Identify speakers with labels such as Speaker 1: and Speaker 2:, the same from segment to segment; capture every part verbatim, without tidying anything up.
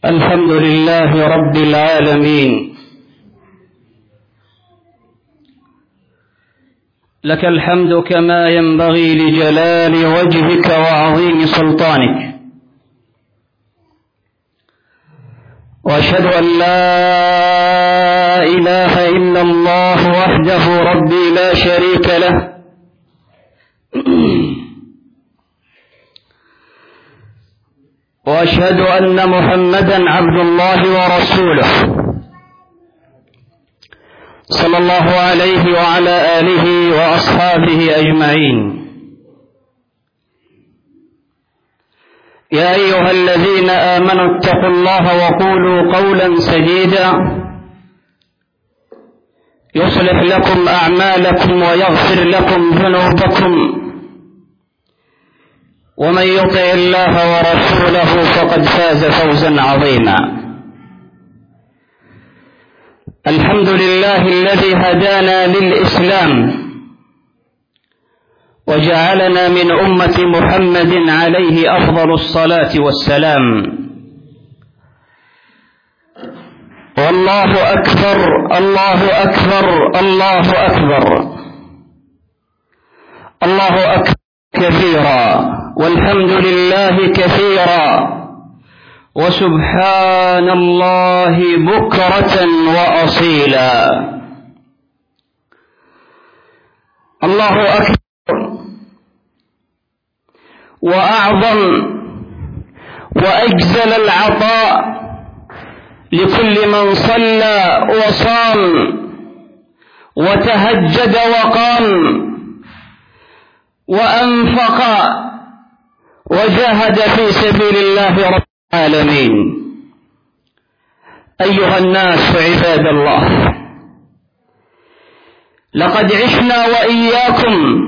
Speaker 1: الحمد لله رب العالمين، لك الحمد كما ينبغي لجلال وجهك وعظيم سلطانك، وأشهد أن لا إله إلا الله وحده ربي لا شريك له، وأشهد أن محمدا عبد الله ورسوله صلى الله عليه وعلى آله وأصحابه أجمعين. يا أيها الذين آمنوا اتقوا الله وقولوا قولا سديدا يصلح لكم أعمالكم ويغفر لكم ذنوبكم، ومن يطع الله ورسوله فقد فاز فوزا عظيما. الحمد لله الذي هدانا للإسلام وجعلنا من أمة محمد عليه أفضل الصلاة والسلام. والله أكبر الله أكبر الله أكبر الله أكبر كثيرا، والحمد لله كثيرا، وسبحان الله بكرة وأصيلا. الله أكبر وأعظم وأجزل العطاء لكل من صلى وصام وتهجد وقام وأنفق وجاهد في سبيل الله رب العالمين. أيها الناس عباد الله، لقد عشنا وإياكم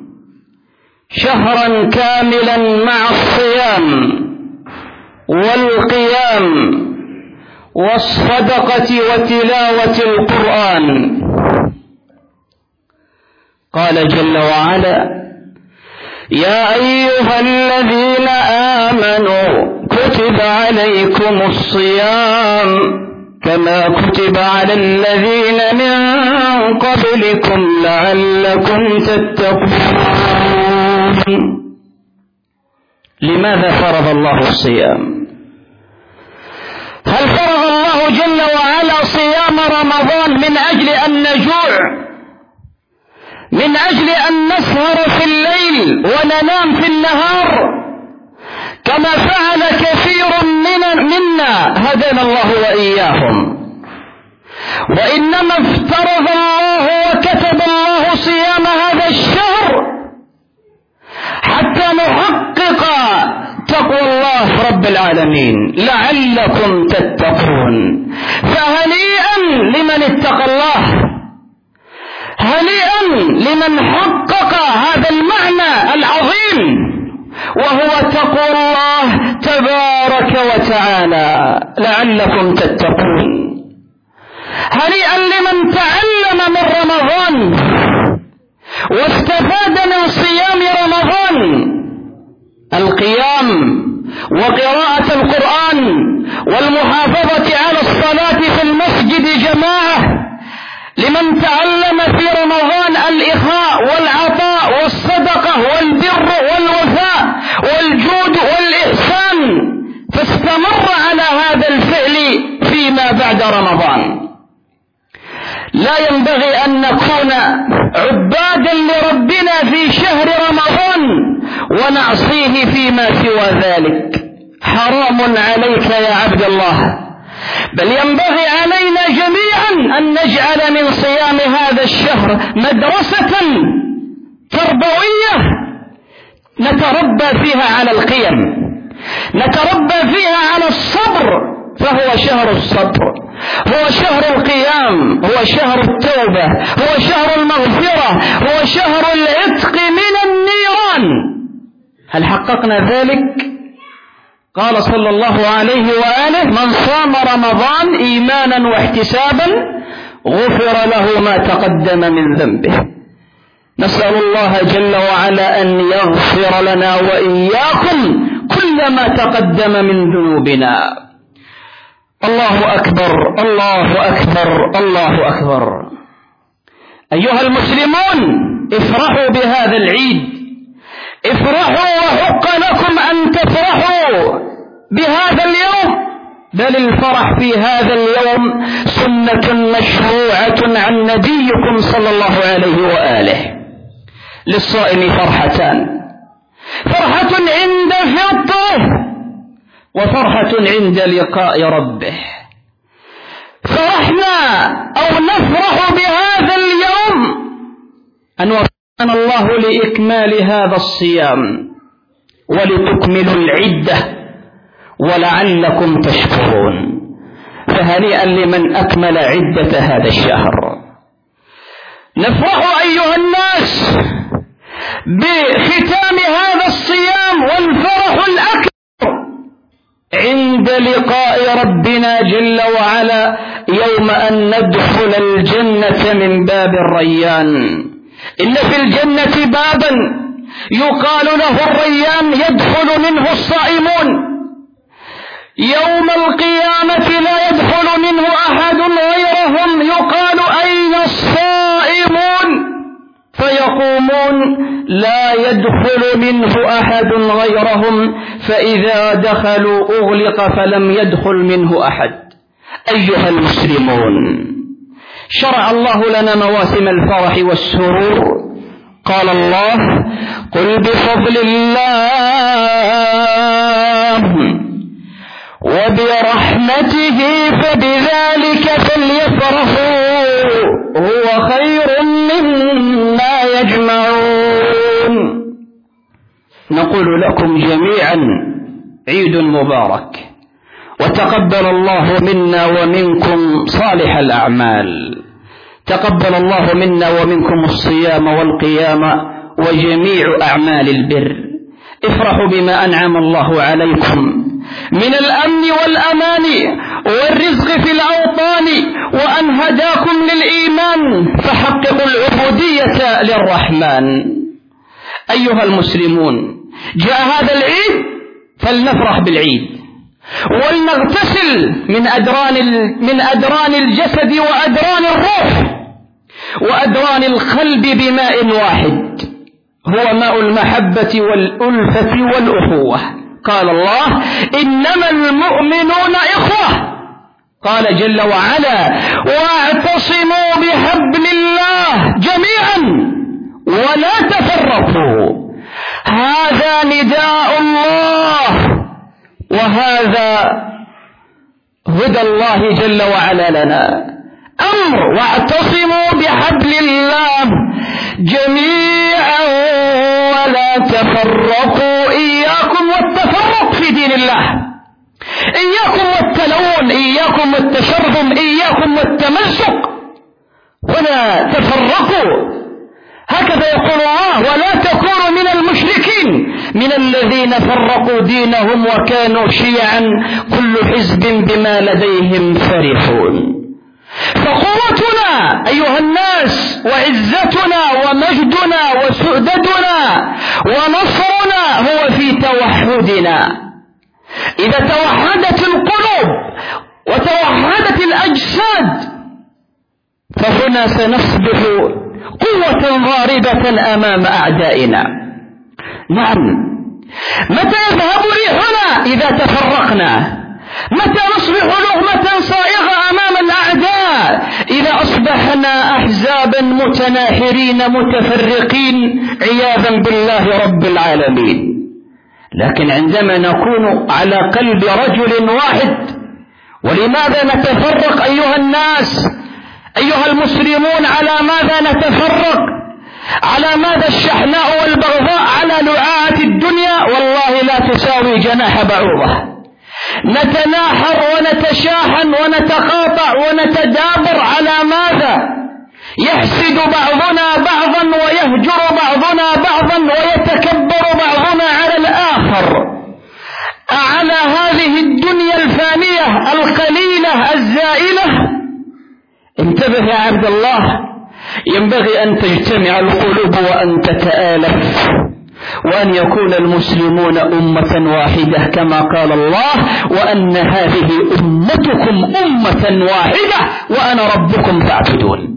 Speaker 1: شهرا كاملا مع الصيام والقيام والصدقة وتلاوة القرآن. قال جل وعلا: يا أيها الذين آمنوا كتب عليكم الصيام كما كتب على الذين من قبلكم لعلكم تتقون. لماذا فرض الله الصيام؟ هل فرض الله جل وعلا صيام رمضان من أجل أن نجوع، من أجل أن نسهر في الليل وننام في النهار كما فعل كثير من منا هدانا الله وإياهم؟ وإنما افترض الله وكتب الله صيام هذا الشهر حتى نحقق تقوى الله رب العالمين لعلكم تتقون. فهنيئا لمن اتقى الله، هنيئا لمن حقق هذا المعنى العظيم وهو تقوى الله تبارك وتعالى لعلكم تتقون. هنيئا لمن تعلم من رمضان واستفاد من صيام رمضان القيام وقراءة القرآن والمحافظة على الصلاة في المسجد جماعة، لمن تعلم في رمضان الإخاء والعطاء والصدقة والبر والوفاء والجود والإحسان فاستمر على هذا الفعل فيما بعد رمضان. لا ينبغي أن نكون عبادا لربنا في شهر رمضان ونعصيه فيما سوى ذلك. حرام عليك يا عبد الله، بل ينبغي علينا جميعا أن نجعل من صيام هذا الشهر مدرسة تربوية نتربى فيها على القيم، نتربى فيها على الصبر، فهو شهر الصبر، هو شهر القيام، هو شهر التوبة، هو شهر المغفرة، هو شهر العتق من النيران. هل حققنا ذلك؟ قال صلى الله عليه وآله: من صام رمضان إيمانا واحتسابا غفر له ما تقدم من ذنبه. نسأل الله جل وعلا أن يغفر لنا وإياكم كل ما تقدم من ذنوبنا. الله أكبر الله أكبر الله أكبر. أيها المسلمون، افرحوا بهذا العيد، افرحوا، وحق لكم أن تفرحوا بهذا اليوم، بل الفرح في هذا اليوم سنة مشروعة عن نبيكم صلى الله عليه وآله. للصائم فرحتان: فرحة عند فطره، وفرحة عند لقاء ربه. فرحنا أو نفرح بهذا اليوم أن وفقنا الله لإكمال هذا الصيام ولتكملوا العدة ولعلكم تشكرون. فهنيئا لمن أكمل عدة هذا الشهر. نفرح أيها الناس بختام هذا الصيام، والفرح الأكبر عند لقاء ربنا جل وعلا يوم أن ندخل الجنة من باب الريان. إن في الجنة بابا يقال له الريان يدخل منه الصائمون. يوم القيامة لا يدخل منه أحد غيرهم، يقال أين الصائمون؟ فيقومون لا يدخل منه أحد غيرهم، فإذا دخلوا أغلق فلم يدخل منه أحد. أيها المسلمون، شرع الله لنا مواسم الفرح والسرور. قال الله: قل بفضل الله وبرحمته فبذلك فليفرحوا هو خير مما يجمعون. نقول لكم جميعا عيد مبارك، وتقبل الله منا ومنكم صالح الأعمال. تقبل الله منا ومنكم الصيام والقيام وجميع أعمال البر. افرحوا بما أنعم الله عليكم من الأمن والأمان والرزق في الأوطان، وأن هداكم للإيمان، فحققوا العبودية للرحمن. أيها المسلمون، جاء هذا العيد فلنفرح بالعيد، ولنغتسل من أدران من أدران الجسد وأدران الروح وأدران القلب بماء واحد، هو ماء المحبة والألفة والأخوة. قال الله: إنما المؤمنون إخوة. قال جل وعلا: واعتصموا بحبل الله جميعا ولا تفرقوا. هذا نداء الله، وهذا هدى الله جل وعلا لنا. أمر: واعتصموا بحبل الله جميعا ولا تفرقوا. إياكم والتفرق في دين الله، إياكم والتلون، إياكم والتشرذم، إياكم والتمزق، ولا تفرقوا. هكذا يقول الله: ولا تكونوا من المشركين من الذين فرقوا دينهم وكانوا شيعا كل حزب بما لديهم فرحون. فقوتنا أيها الناس وعزتنا ومجدنا وسؤددنا ونصرنا هو في توحدنا. إذا توحدت القلوب وتوحدت الأجساد فهنا سنصبح قوة ضاربة أمام أعدائنا. نعم، متى يذهب ريحنا؟ إذا تفرقنا. متى نصبح لغمة صائغة أمام الأعداء؟ إذا أصبحنا أحزابا متناحرين متفرقين عياذا بالله رب العالمين. لكن عندما نكون على قلب رجل واحد. ولماذا نتفرق أيها الناس؟ أيها المسلمون، على ماذا نتفرق؟ على ماذا الشحناء والبغضاء؟ على لعاعة الدنيا والله لا تساوي جناح بعوضة. نتناحر ونتشاحن ونتقاطع ونتدابر على ماذا؟ يحسد بعضنا بعضا ويهجر بعضنا بعضا ويتكبر بعضنا على الآخر، على هذه الدنيا الفانية القليلة الزائلة. انتبه يا عبد الله، ينبغي أن تجتمع القلوب وأن تتآلف وأن يكون المسلمون أمة واحدة كما قال الله: وأن هذه أمتكم أمة واحدة وأنا ربكم فاعبدون.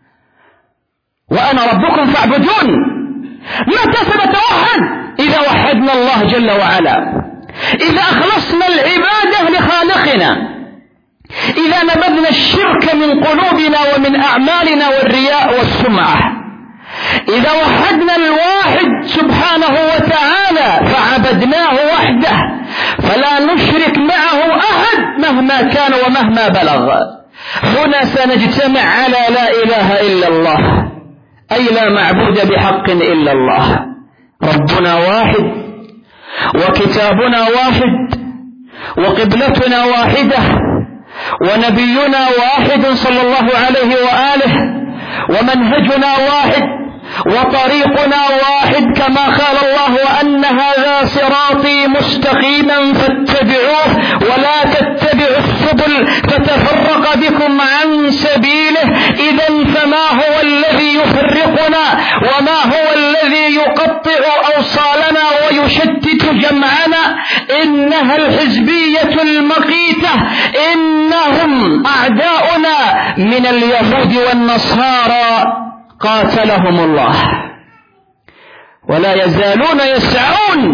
Speaker 1: وأنا ربكم فاعبدون. متى سنتوحد؟ إذا وحدنا الله جل وعلا، إذا أخلصنا العبادة لخالقنا، إذا نبذنا الشرك من قلوبنا ومن أعمالنا والرياء والسمعة، إذا وحدنا الواحد سبحانه وتعالى فعبدناه وحده فلا نشرك معه أحد مهما كان ومهما بلغ، هنا سنجتمع على لا إله إلا الله، أي لا معبود بحق إلا الله. ربنا واحد، وكتابنا واحد، وقبلتنا واحدة، ونبينا واحد صلى الله عليه وآله، ومنهجنا واحد، وطريقنا واحد كما قال الله: وأن هذا صراطي مستقيما فاتبعوه ولا تتبعوا السبل فتفرق بكم عن سبيله. إذن فما هو الذي يفرقنا؟ وما هو الذي يقطع أوصالنا ويشتت جمعنا؟ إنها الحزبية المقيتة، إنهم أعداؤنا من اليهود والنصارى قاتلهم الله، ولا يزالون يسعون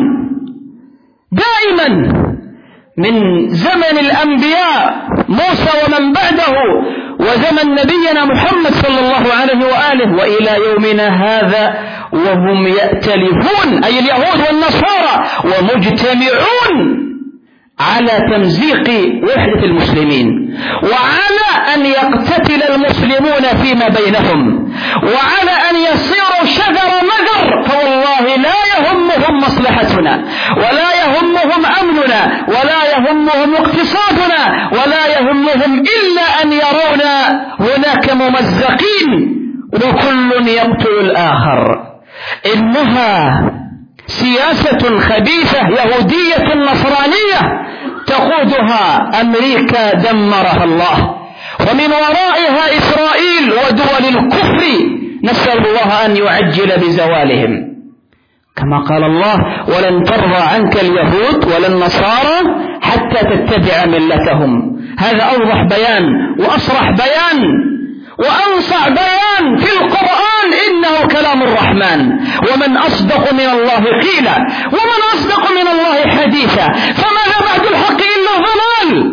Speaker 1: دائما من زمن الأنبياء موسى ومن بعده وزمن نبينا محمد صلى الله عليه وآله وإلى يومنا هذا وهم يأتلفون، أي اليهود والنصارى، ومجتمعون على تمزيق وحدة المسلمين، وعلى أن يقتتل المسلمون فيما بينهم، وعلى أن يصيروا شذر مذر. فوالله لا يهمهم مصلحتنا، ولا يهمهم أمننا، ولا يهمهم اقتصادنا، ولا يهمهم إلا أن يرونا هناك ممزقين وكل يقتل الآخر. إنها سياسة خبيثة يهودية نصرانية تقودها أمريكا دمرها الله، ومن ورائها إسرائيل ودول الكفر، نسأل الله أن يعجل بزوالهم. كما قال الله: ولن ترضى عنك اليهود ولا النصارى حتى تتبع ملتهم. هذا أوضح بيان وأصرح بيان وأنصع بيان في القرآن، إنه كلام الرحمن. ومن أصدق من الله قيلا، ومن أصدق من الله حديثا، فماذا بعد الحق إلا ضلال.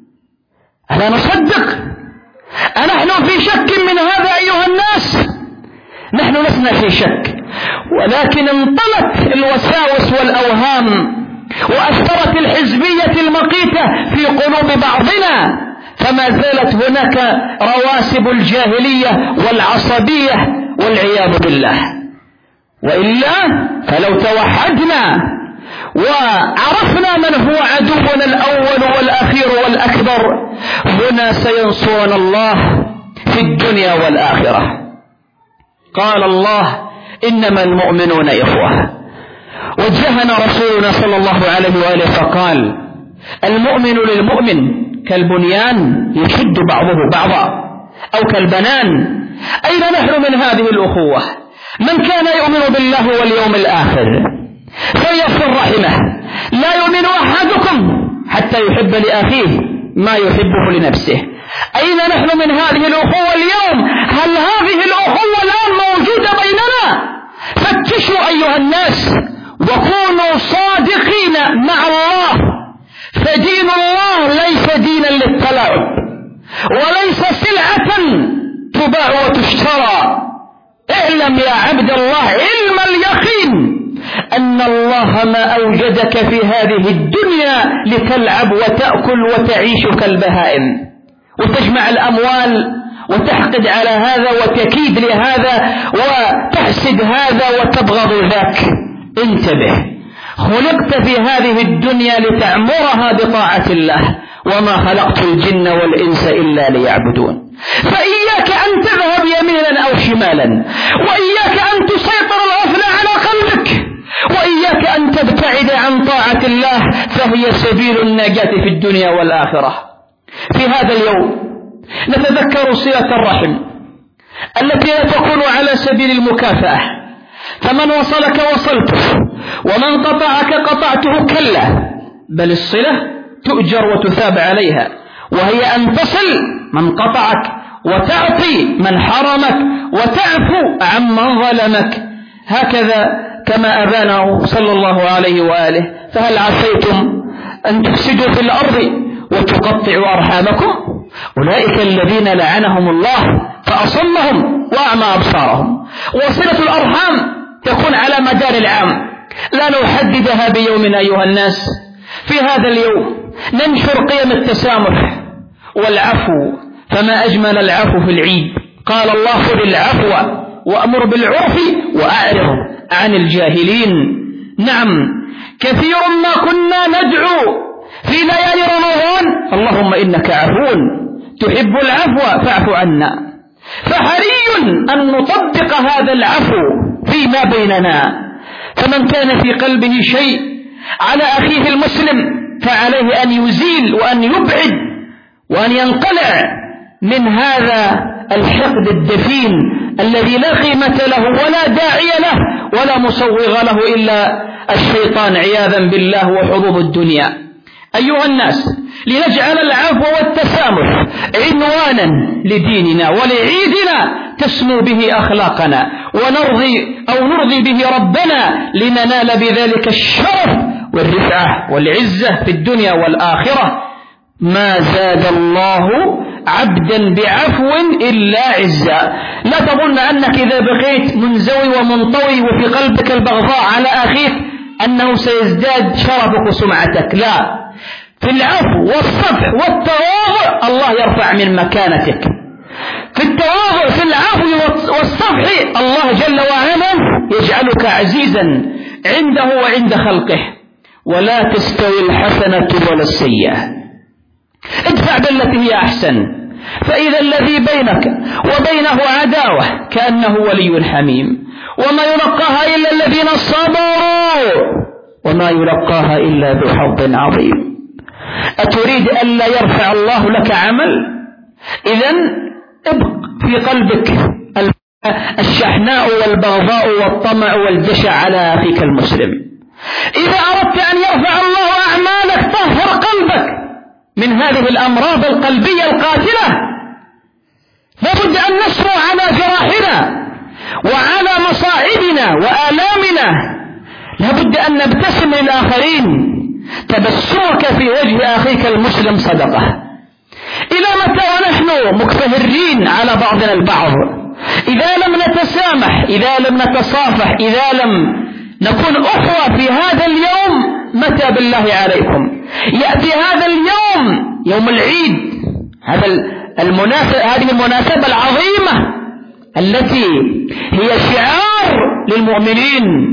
Speaker 1: ألا نصدق؟ أنحن في شك من هذا أيها الناس؟ نحن لسنا في شك، ولكن انطلت الوساوس والأوهام وأثرت الحزبية المقيتة في قلوب بعضنا، فما زالت هناك رواسب الجاهلية والعصبية والعياذ بالله. وإلا فلو توحدنا وعرفنا من هو عدونا الأول والأخير والأكبر، هنا سينصرنا الله في الدنيا والآخرة. قال الله: إنما المؤمنون إخوة. وجهنا رسولنا صلى الله عليه وآله فقال: المؤمن للمؤمن كالبنيان يشد بعضه بعضا، أو كالبنان. أين نحن من هذه الأخوة؟ من كان يؤمن بالله واليوم الآخر فليصل رحمه. لا يؤمن أحدكم حتى يحب لأخيه ما يحبه لنفسه. أين نحن من هذه الأخوة اليوم؟ هل هذه الأخوة الآن موجودة بيننا؟ فتشوا أيها الناس وكونوا صادقين مع الله، فدين الله ليس دينا للتلاعب، وليس سلعة تباع وتشترى. اعلم يا عبد الله علم اليقين أن الله ما أوجدك في هذه الدنيا لتلعب وتأكل وتعيش كالبهائم، وتجمع الأموال وتحقد على هذا وتكيد لهذا وتحسد هذا وتبغض ذاك. انتبه، خلقت في هذه الدنيا لتعمرها بطاعة الله، وما خلقت الجن والإنس إلا ليعبدون. فإياك أن تذهب يمينا أو شمالا، وإياك أن تسيطر الغفلة على قلبك، وإياك أن تبتعد عن طاعة الله، فهي سبيل النجاة في الدنيا والآخرة. في هذا اليوم نتذكر صلة الرحم التي لا تكون على سبيل المكافأة، فمن وصلك وصلته ومن قطعك قطعته، كلا، بل الصلة تؤجر وتثاب عليها، وهي أن تصل من قطعك وتعطي من حرمك وتعفو عمن ظلمك. هكذا كما أبانه صلى الله عليه وآله. فهل عسيتم أن تفسدوا في الأرض وتقطعوا أرحامكم؟ أولئك الذين لعنهم الله فأصمهم وأعمى أبصارهم. وصلة الأرحام تكون على مدار العام، لا نحددها بيوم أيها الناس. في هذا اليوم ننشر قيم التسامح والعفو، فما أجمل العفو في العيد. قال الله: خذ العفو وأمر بالعرف وأعرض عن الجاهلين. نعم، كثير ما كنا ندعو في ليالي رمضان: اللهم إنك عفو تحب العفو فاعف عنا. فحري أن نطبق هذا العفو فيما بيننا. فمن كان في قلبه شيء على أخيه المسلم فعليه أن يزيل وأن يبعد وأن ينقلع من هذا الحقد الدفين الذي لا قيمة له ولا داعي له ولا مسوغ له إلا الشيطان عياذا بالله وحظوظ الدنيا. أيها الناس، لنجعل العفو والتسامح عنوانا لديننا ولعيدنا تسمو به أخلاقنا ونرضي أو نرضي به ربنا لننال بذلك الشرف والرفعة والعزة في الدنيا والآخرة. ما زاد الله عبدا بعفو إلا عزا. لا تظن أنك إذا بقيت منزوي ومنطوي وفي قلبك البغضاء على أخيك أنه سيزداد شرفك وسمعتك. لا، في العفو والصفح والتواضع الله يرفع من مكانتك. في التواضع في العفو والصفح الله جل وعلا يجعلك عزيزا عنده وعند خلقه. ولا تستوي الحسنة ولا السيئة، ادفع بالتي هي أحسن، فإذا الذي بينك وبينه عداوة كأنه ولي حميم. وما يلقاها إلا الذين صبروا وما يلقاها إلا ذو حظ عظيم. أتريد أن لا يرفع الله لك عمل؟ إذن ابق في قلبك الشحناء والبغضاء والطمع والجشع على أخيك المسلم. إذا أردت أن يرفع الله أعمالك طهر قلبك من هذه الأمراض القلبية القاتلة. لابد أن نسمع على جراحنا وعلى مصائبنا وآلامنا. لابد أن نبتسم للآخرين. تبسمك في وجه أخيك المسلم صدقة. إلى متى ونحن مكفهرين على بعضنا البعض؟ إذا لم نتسامح، إذا لم نتصافح، إذا لم نكون أخوة في هذا اليوم، متى بالله عليكم يأتي هذا اليوم، يوم العيد، هذا المناسبة، هذه المناسبة العظيمة التي هي شعار للمؤمنين،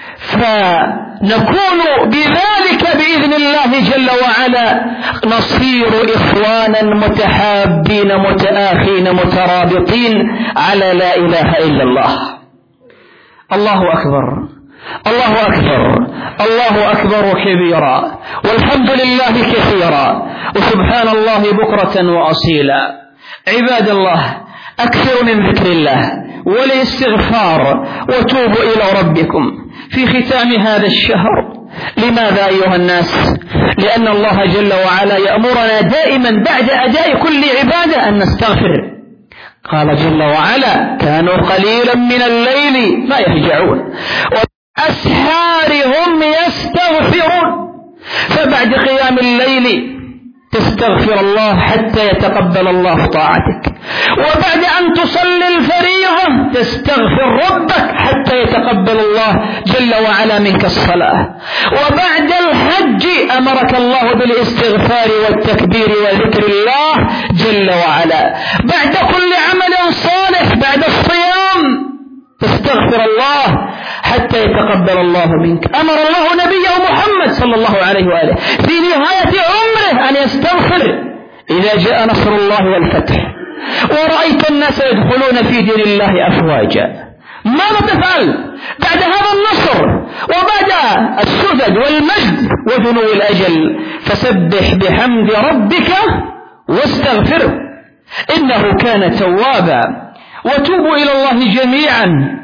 Speaker 1: فنكون بذلك بإذن الله جل وعلا نصير إخوانا متحابين متآخين مترابطين على لا إله إلا الله. الله أكبر، الله أكبر، الله أكبر كبيرا، والحمد لله كثيرا، وسبحان الله بكرة وأصيلا. عباد الله، أكثروا من ذكر الله والاستغفار وتوبوا إلى ربكم في ختام هذا الشهر. لماذا أيها الناس؟ لأن الله جل وعلا يأمرنا دائما بعد أداء كل عبادة أن نستغفر. قال جل وعلا: كانوا قليلا من الليل ما يهجعون وبالأسحار هم يستغفرون. فبعد قيام الليل تستغفر الله حتى يتقبل الله طاعتك، وبعد أن تصلي الفريضة تستغفر ربك حتى يتقبل الله جل وعلا منك الصلاة، وبعد الحج أمرك الله بالاستغفار والتكبير وذكر الله جل وعلا. بعد كل عمل صالح بعد الصيام تستغفر الله حتى يتقبل الله منك. أمر الله نبيه محمد صلى الله عليه وآله في نهاية عمره أن يستغفر إذا جاء نصر الله والفتح ورأيت الناس يدخلون في دين الله أفواجا. ماذا تفعل بعد هذا النصر وبعد السدد والمجد ودنو الأجل؟ فسبح بحمد ربك واستغفره إنه كان توابا. وتوبوا إلى الله جميعا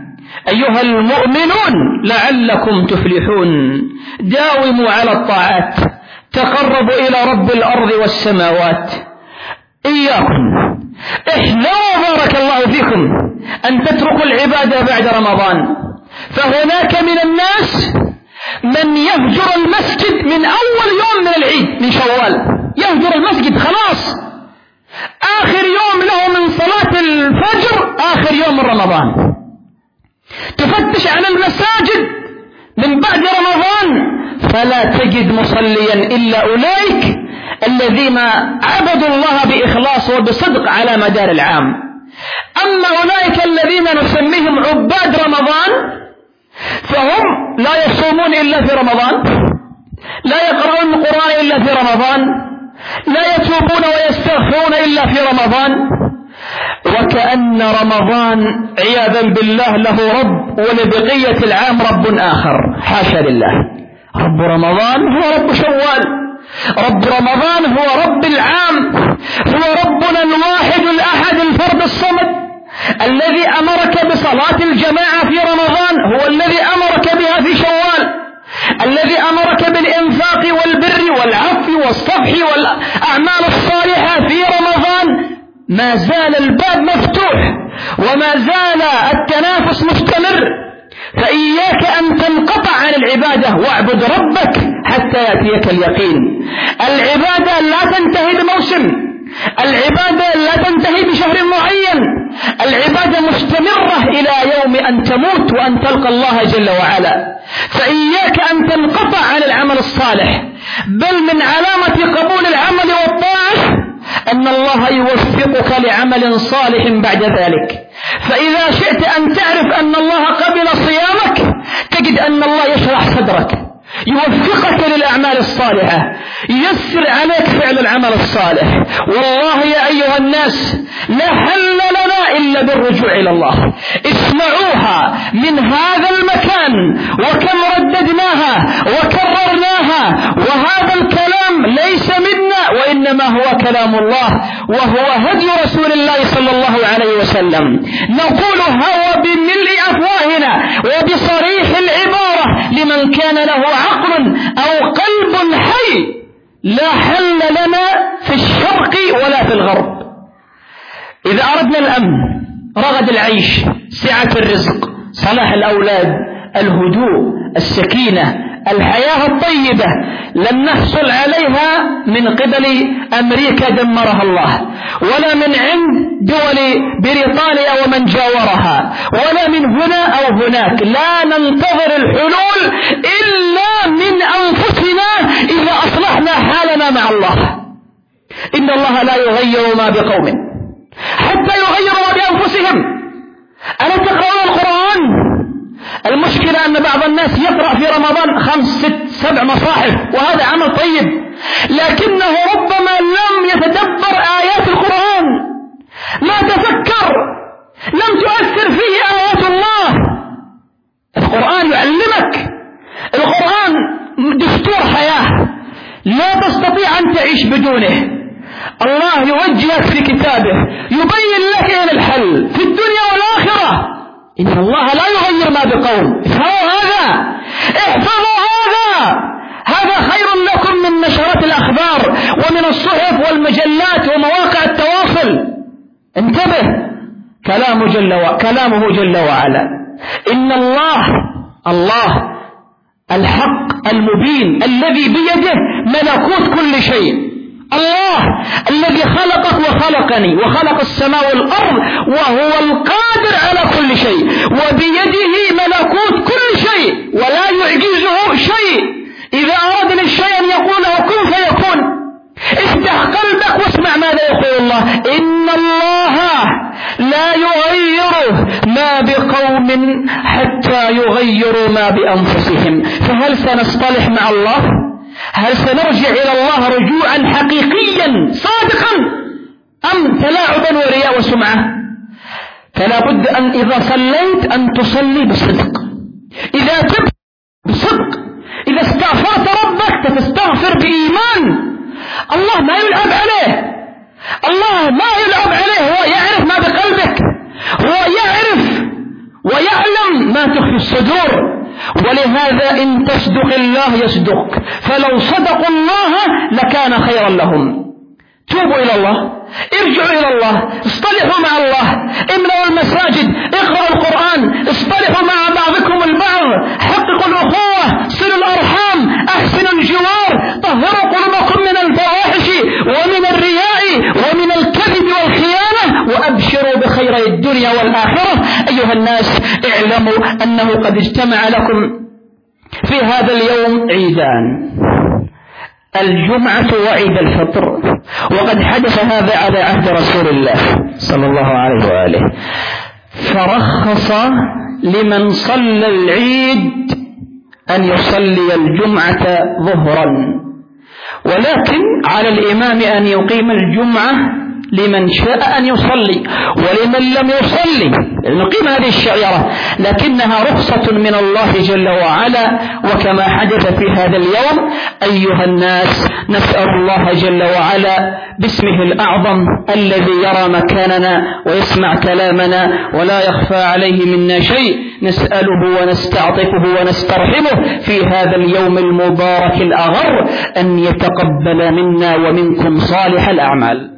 Speaker 1: أيها المؤمنون لعلكم تفلحون داوموا على الطاعات تقربوا إلى رب الأرض والسماوات. إياكم احذروا بارك الله فيكم أن تتركوا العبادة بعد رمضان، فهناك من الناس من يهجر المسجد من أول يوم من العيد من شوال، يهجر المسجد خلاص، آخر يوم له من صلاة الفجر آخر يوم من رمضان. تفتش على المساجد من بعد رمضان فلا تجد مصليا إلا أولئك الذين عبدوا الله بإخلاص وبصدق على مدار العام. أما أولئك الذين نسميهم عباد رمضان فهم لا يصومون إلا في رمضان، لا يقرؤون القرآن إلا في رمضان، لا يتوبون ويستغفرون إلا في رمضان، وكأن رمضان عياذا بالله له رب ولبقية العام رب آخر. حاشا لله، رب رمضان هو رب شوال، رب رمضان هو رب العام، هو ربنا الواحد الأحد الفرد الصمد الذي أمرك بصلاة الجماعة في رمضان، هو الذي أمرك بها في شوال، الذي أمرك بالإنفاق والبر والعفو والصفح والأعمال الصالحة في رمضان. ما زال الباب مفتوح وما زال التنافس مستمر، فإياك أن تنقطع عن العبادة واعبد ربك حتى يأتيك اليقين. العبادة لا تنتهي بموسم، العبادة لا تنتهي بشهر معين، العبادة مستمرة إلى يوم أن تموت وأن تلقى الله جل وعلا. فإياك أن تنقطع عن العمل الصالح، بل من علامة قبول العمل والطاعة أن الله يوفقك لعمل صالح بعد ذلك. فإذا شئت أن تعرف أن الله قبل صيامك تجد أن الله يشرح صدرك، يوفقك للأعمال الصالحة، ييسر عليك فعل العمل الصالح. والله يا أيها الناس لا حل لنا إلا بالرجوع إلى الله. اسمعوها من هذا المكان وكم رددناها وكررناها، وهذا الكلام ليس منا وإنما هو كلام الله وهو هدي رسول الله صلى الله عليه وسلم. نقولها بملء أفواهنا وبصريح العبارة لمن كان له عقل أو قلب حي. لا حل لنا في الشرق ولا في الغرب. إذا أردنا الأمن، رغد العيش، سعة الرزق، صلاح الأولاد، الهدوء، السكينة، الحياة الطيبة، لن نحصل عليها من قبل أمريكا دمرها الله، ولا من عند دول بريطانيا ومن جاورها، ولا من هنا أو هناك. لا ننتظر الحلول إلا من أنفسنا إذا أصلحنا حالنا مع الله. إن الله لا يغير ما بقوم حتى يغيروا بأنفسهم. ألا تقرأون القرآن؟ المشكلة أن بعض الناس يقرأ في رمضان خمس ست سبع مصاحف، وهذا عمل طيب، لكنه ربما لم يتدبر آيات القرآن، ما تفكر، لم تؤثر فيه آيات الله. القرآن يعلمك، القرآن دستور حياة لا تستطيع أن تعيش بدونه. الله يوجهك في كتابه، يبين لك إلى الحل في الدنيا والآخرة. إن الله لا يغير ما بقوم. احفظوا هذا، احفظوا هذا، هذا خير لكم من نشرات الأخبار ومن الصحف والمجلات ومواقع التواصل. انتبه، كلامه جل وعلا، كلامه جل وعلا. إن الله الله الحق المبين الذي بيده ملكوت كل شيء، الله الذي خلقك وخلقني وخلق السماء والأرض وهو القادر على كل شيء، وبيده ملكوت كل شيء ولا يعجزه شيء. إذا أراد من شيء أن يقول له كن فيكون. افتح قلبك واسمع ماذا يقول الله. إن الله لا يغير ما بقوم حتى يغيروا ما بأنفسهم. فهل سنصطلح مع الله؟ هل سنرجع إلى الله رجوعا حقيقيا صادقا أم تلاعبا ورياء وسمعة؟ فلا بد أن إذا صليت أن تصلي بصدق، إذا تبت بصدق، إذا استغفرت ربك تستغفر بإيمان. الله ما يلعب عليه، الله ما يلعب عليه، هو يعرف ما بقلبك، هو يعرف ويعلم ما تخفي الصدور. ولهذا إن تصدق الله يصدق، فلو صدقوا الله لكان خيرا لهم. توبوا إلى الله، ارجعوا إلى الله، اصطلحوا مع الله، املأوا المساجد، اقرأوا القرآن، اصطلحوا مع بعضكم البعض، حققوا الأخوة، صلوا الأرحام، أحسنوا الجوار، طهروا قلوبكم من الفواحش ومن الرياء ومن الكذب والخيانة، وأبشروا بخير الدنيا والآخرة. أيها الناس، اعلموا أنه قد اجتمع لكم في هذا اليوم عيدان، الجمعة وعيد الفطر، وقد حدث هذا على عهد رسول الله صلى الله عليه وآله، فرخص لمن صلى العيد أن يصلي الجمعة ظهرا، ولكن على الإمام أن يقيم الجمعة لمن شاء أن يصلي، ولمن لم يصلي نقيم هذه الشعيرة، لكنها رخصة من الله جل وعلا. وكما حدث في هذا اليوم أيها الناس، نسأل الله جل وعلا باسمه الأعظم الذي يرى مكاننا ويسمع كلامنا ولا يخفى عليه منا شيء، نسأله ونستعطفه ونسترحمه في هذا اليوم المبارك الأغر أن يتقبل منا ومنكم صالح الأعمال.